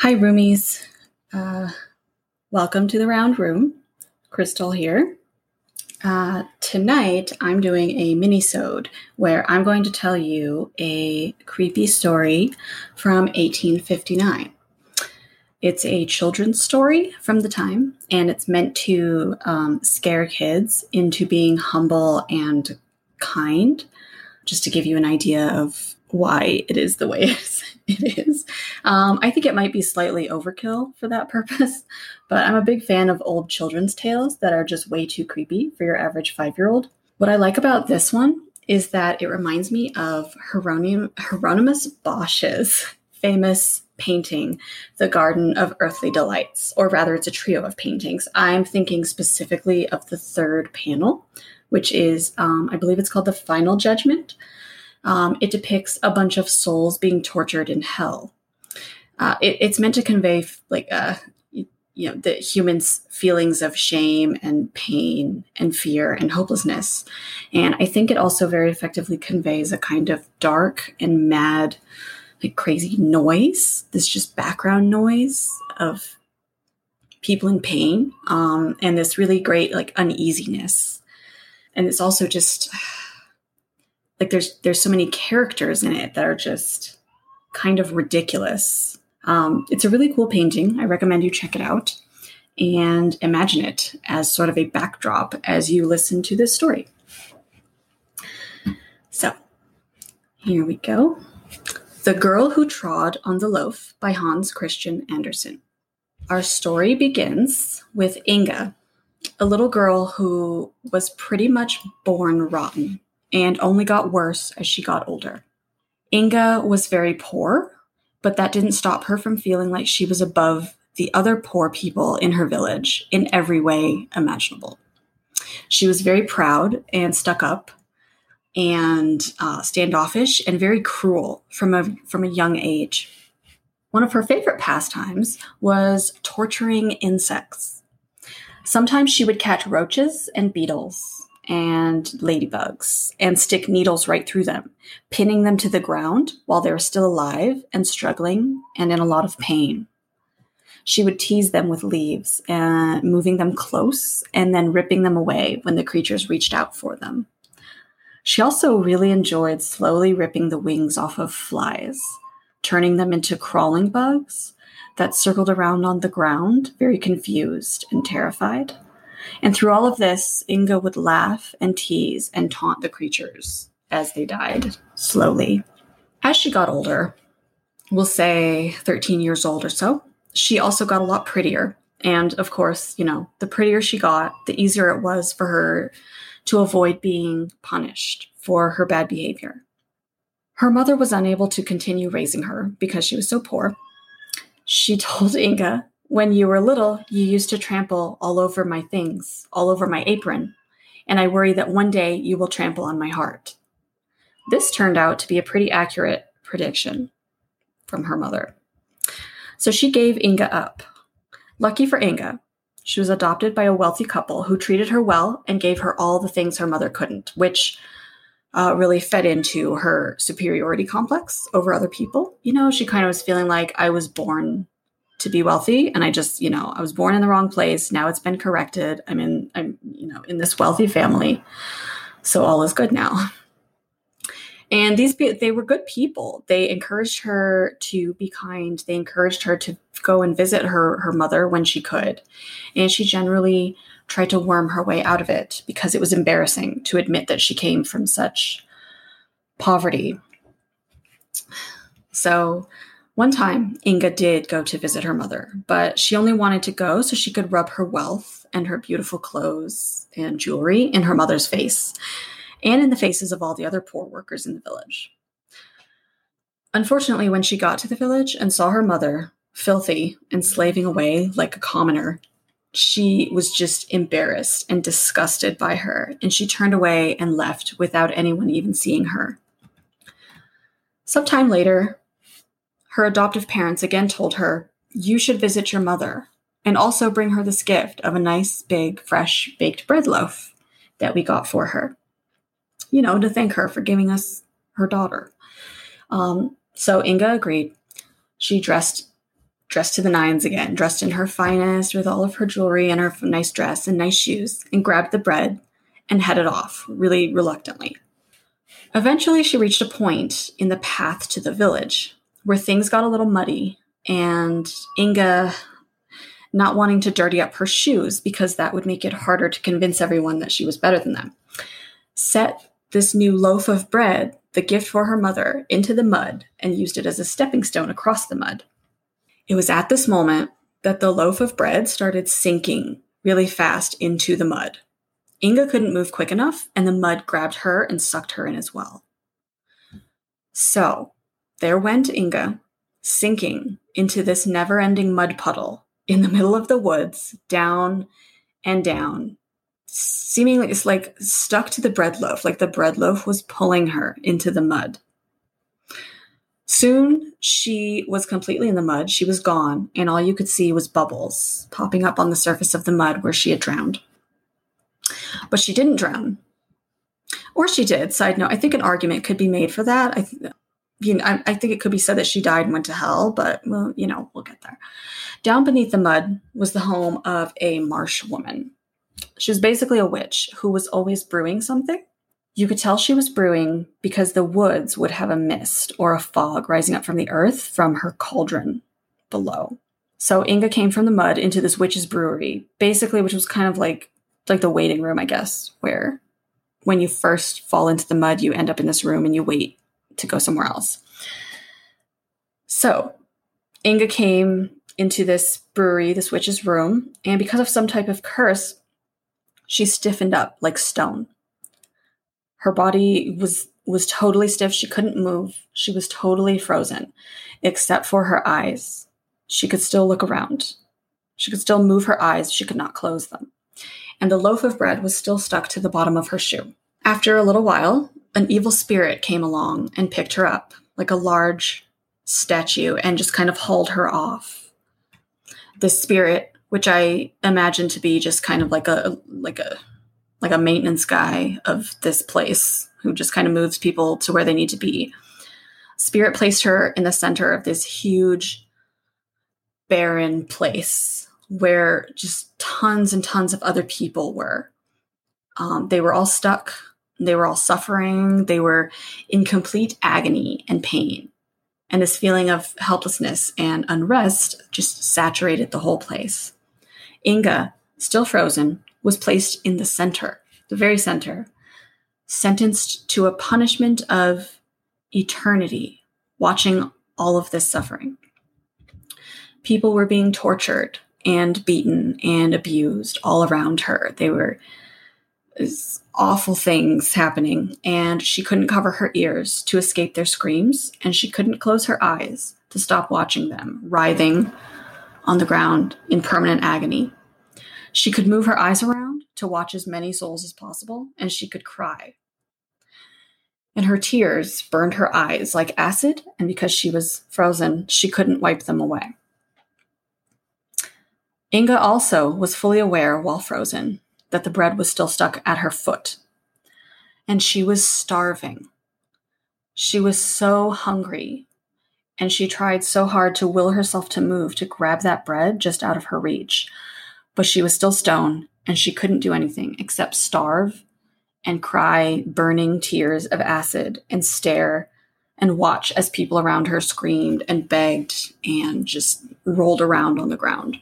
Hi, roomies. Uh, Welcome to the round room. Crystal here. Tonight, I'm doing a mini-sode where I'm going to tell you a creepy story from 1859. It's a children's story from the time, and it's meant to scare kids into being humble and kind, just to give you an idea of why it is the way it is. I think it might be slightly overkill for that purpose, but I'm a big fan of old children's tales that are just way too creepy for your average 5-year-old. What I like about this one is that it reminds me of Hieronymus Bosch's famous painting, The Garden of Earthly Delights, or rather it's a trio of paintings. I'm thinking specifically of the third panel, which is, I believe it's called The Final Judgment. It depicts a bunch of souls being tortured in hell. It's meant to convey the humans' feelings of shame and pain and fear and hopelessness. And I think it also very effectively conveys a kind of dark and mad, crazy noise. This just background noise of people in pain, and this really great uneasiness. And it's also just there's so many characters in it that are just kind of ridiculous. It's a really cool painting. I recommend you check it out and imagine it as sort of a backdrop as you listen to this story. So, here we go. The Girl Who Trod on the Loaf by Hans Christian Andersen. Our story begins with Inga, a little girl who was pretty much born rotten and only got worse as she got older. Inga was very poor, but that didn't stop her from feeling like she was above the other poor people in her village in every way imaginable. She was very proud and stuck up and standoffish and very cruel from a young age. One of her favorite pastimes was torturing insects. Sometimes she would catch roaches and beetles and ladybugs and stick needles right through them, pinning them to the ground while they were still alive and struggling and in a lot of pain. She would tease them with leaves, moving them close and then ripping them away when the creatures reached out for them. She also really enjoyed slowly ripping the wings off of flies, turning them into crawling bugs that circled around on the ground, very confused and terrified. And through all of this, Inga would laugh and tease and taunt the creatures as they died, slowly. As she got older, we'll say 13 years old or so, she also got a lot prettier. And of course, the prettier she got, the easier it was for her to avoid being punished for her bad behavior. Her mother was unable to continue raising her because she was so poor. She told Inga, "When you were little, you used to trample all over my things, all over my apron, and I worry that one day you will trample on my heart." This turned out to be a pretty accurate prediction from her mother. So she gave Inga up. Lucky for Inga, she was adopted by a wealthy couple who treated her well and gave her all the things her mother couldn't, which really fed into her superiority complex over other people. She kind of was feeling like, I was born to be wealthy, and I was born in the wrong place. Now it's been corrected. I'm in this wealthy family, so all is good now. And they were good people. They encouraged her to be kind. They encouraged her to go and visit her mother when she could. And she generally tried to worm her way out of it because it was embarrassing to admit that she came from such poverty. So one time, Inga did go to visit her mother, but she only wanted to go so she could rub her wealth and her beautiful clothes and jewelry in her mother's face and in the faces of all the other poor workers in the village. Unfortunately, when she got to the village and saw her mother, filthy and slaving away like a commoner, she was just embarrassed and disgusted by her, and she turned away and left without anyone even seeing her. Sometime later, her adoptive parents again told her, "You should visit your mother and also bring her this gift of a nice, big, fresh baked bread loaf that we got for her, to thank her for giving us her daughter." So Inga agreed. She dressed dressed to the nines again, dressed in her finest with all of her jewelry and her nice dress and nice shoes, and grabbed the bread and headed off, really reluctantly. Eventually, she reached a point in the path to the village where things got a little muddy, and Inga, not wanting to dirty up her shoes because that would make it harder to convince everyone that she was better than them, set this new loaf of bread, the gift for her mother, into the mud and used it as a stepping stone across the mud. It was at this moment that the loaf of bread started sinking really fast into the mud. Inga couldn't move quick enough, and the mud grabbed her and sucked her in as well. So there went Inga, sinking into this never-ending mud puddle in the middle of the woods, down and down. Seemingly, it's like stuck to the bread loaf, like the bread loaf was pulling her into the mud. Soon, she was completely in the mud. She was gone, and all you could see was bubbles popping up on the surface of the mud where she had drowned. But she didn't drown. Or she did. Side note, I think an argument could be made for that. I think it could be said that she died and went to hell, but, well, we'll get there. Down beneath the mud was the home of a marsh woman. She was basically a witch who was always brewing something. You could tell she was brewing because the woods would have a mist or a fog rising up from the earth from her cauldron below. So Inga came from the mud into this witch's brewery, basically, which was kind of like the waiting room, I guess, where when you first fall into the mud, you end up in this room and you wait to go somewhere else. So Inga came into this brewery, this witch's room, and because of some type of curse, she stiffened up like stone. Her body was totally stiff. She couldn't move. She was totally frozen, except for her eyes. She could still look around. She could still move her eyes. She could not close them. And the loaf of bread was still stuck to the bottom of her shoe. After a little while, an evil spirit came along and picked her up like a large statue and just kind of hauled her off. This spirit, which I imagine to be just kind of like a maintenance guy of this place who just kind of moves people to where they need to be. Spirit placed her in the center of this huge, barren place where just tons and tons of other people were. They were all stuck. They were all suffering. They were in complete agony and pain. And this feeling of helplessness and unrest just saturated the whole place. Inga, still frozen, was placed in the center, the very center, sentenced to a punishment of eternity, watching all of this suffering. People were being tortured and beaten and abused all around her. There were awful things happening, and she couldn't cover her ears to escape their screams, and she couldn't close her eyes to stop watching them, writhing on the ground in permanent agony. She could move her eyes around to watch as many souls as possible, and she could cry. And her tears burned her eyes like acid, and because she was frozen, she couldn't wipe them away. Inga also was fully aware, while frozen, that the bread was still stuck at her foot. And she was starving. She was so hungry, and she tried so hard to will herself to move to grab that bread just out of her reach. But she was still stone, and she couldn't do anything except starve and cry burning tears of acid and stare and watch as people around her screamed and begged and just rolled around on the ground.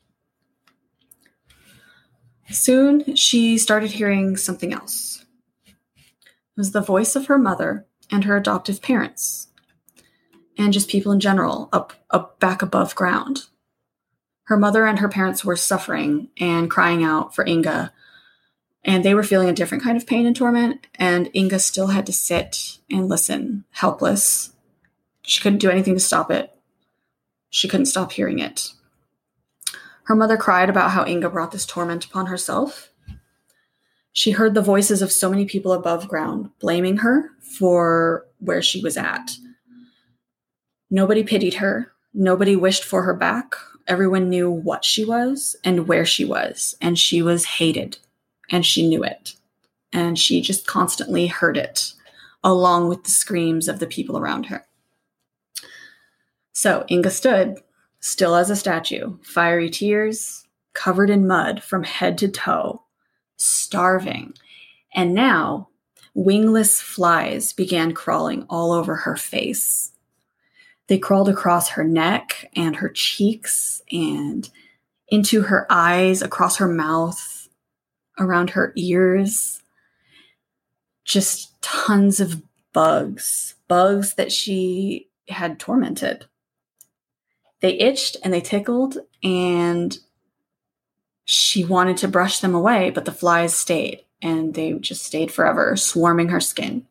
Soon, she started hearing something else. It was the voice of her mother and her adoptive parents, and just people in general, up back above ground. Her mother and her parents were suffering and crying out for Inga, and they were feeling a different kind of pain and torment, and Inga still had to sit and listen, helpless. She couldn't do anything to stop it. She couldn't stop hearing it. Her mother cried about how Inga brought this torment upon herself. She heard the voices of so many people above ground blaming her for where she was at. Nobody pitied her. Nobody wished for her back. Everyone knew what she was and where she was, and she was hated, and she knew it. And she just constantly heard it, along with the screams of the people around her. So Inga stood, still as a statue, fiery tears, covered in mud from head to toe, starving. And now, wingless flies began crawling all over her face. They crawled across her neck and her cheeks and into her eyes, across her mouth, around her ears. Just tons of bugs that she had tormented. They itched and they tickled, and she wanted to brush them away, but the flies stayed, and they just stayed forever, swarming her skin.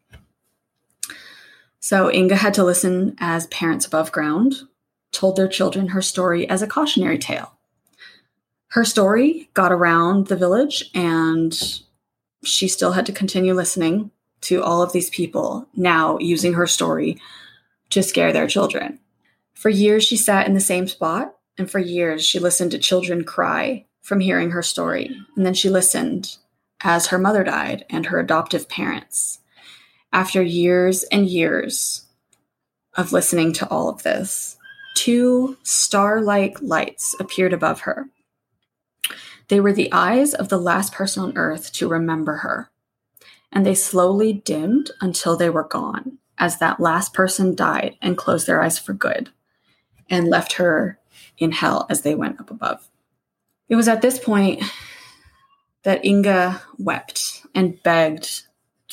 So Inga had to listen as parents above ground told their children her story as a cautionary tale. Her story got around the village, and she still had to continue listening to all of these people now using her story to scare their children. For years, she sat in the same spot, and for years, she listened to children cry from hearing her story. And then she listened as her mother died and her adoptive parents. After years and years of listening to all of this, 2 star-like lights appeared above her. They were the eyes of the last person on earth to remember her. And they slowly dimmed until they were gone, as that last person died and closed their eyes for good and left her in hell as they went up above. It was at this point that Inga wept and begged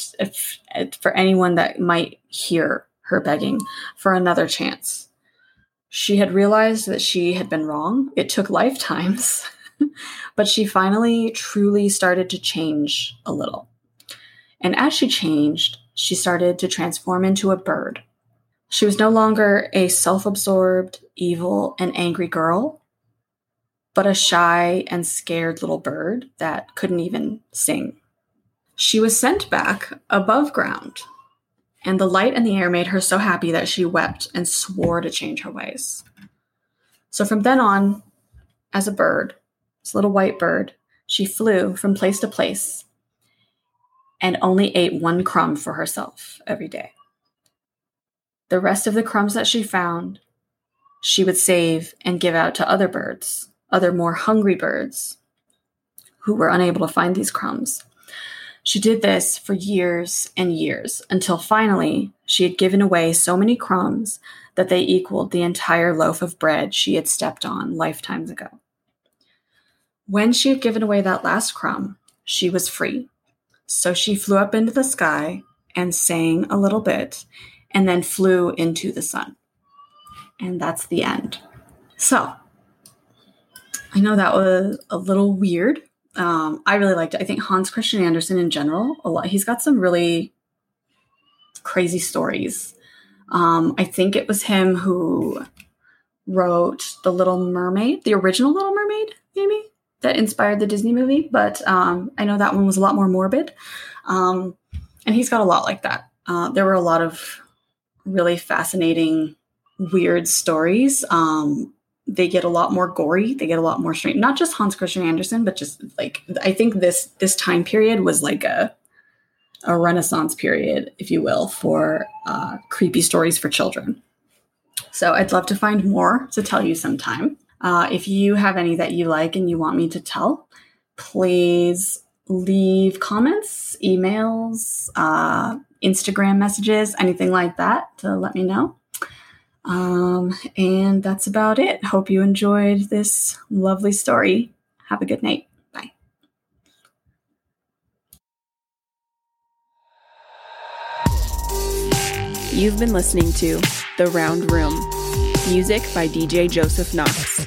for anyone that might hear her begging for another chance. She had realized that she had been wrong. It took lifetimes, but she finally truly started to change a little. And as she changed, she started to transform into a bird. She was no longer a self-absorbed, evil, and angry girl, but a shy and scared little bird that couldn't even sing. She was sent back above ground, and the light and the air made her so happy that she wept and swore to change her ways. So from then on, as a bird, this little white bird, she flew from place to place and only ate 1 crumb for herself every day. The rest of the crumbs that she found, she would save and give out to other birds, other more hungry birds who were unable to find these crumbs. She did this for years and years until finally she had given away so many crumbs that they equaled the entire loaf of bread she had stepped on lifetimes ago. When she had given away that last crumb, she was free. So she flew up into the sky and sang a little bit and then flew into the sun. And that's the end. So I know that was a little weird. I really liked it. I think Hans Christian Andersen in general, he's got some really crazy stories. I think it was him who wrote The Little Mermaid, the original Little Mermaid, maybe, that inspired the Disney movie. But I know that one was a lot more morbid. And he's got a lot like that. There were a lot of really fascinating, weird stories. They get a lot more gory. They get a lot more strange. Not just Hans Christian Andersen, but just like, I think this time period was like a Renaissance period, if you will, for creepy stories for children. So I'd love to find more to tell you sometime. If you have any that you like and you want me to tell, please leave comments, emails, Instagram messages, anything like that to let me know. And that's about it. Hope you enjoyed this lovely story. Have a good night. Bye. You've been listening to The Round Room, music by DJ Joseph Knox.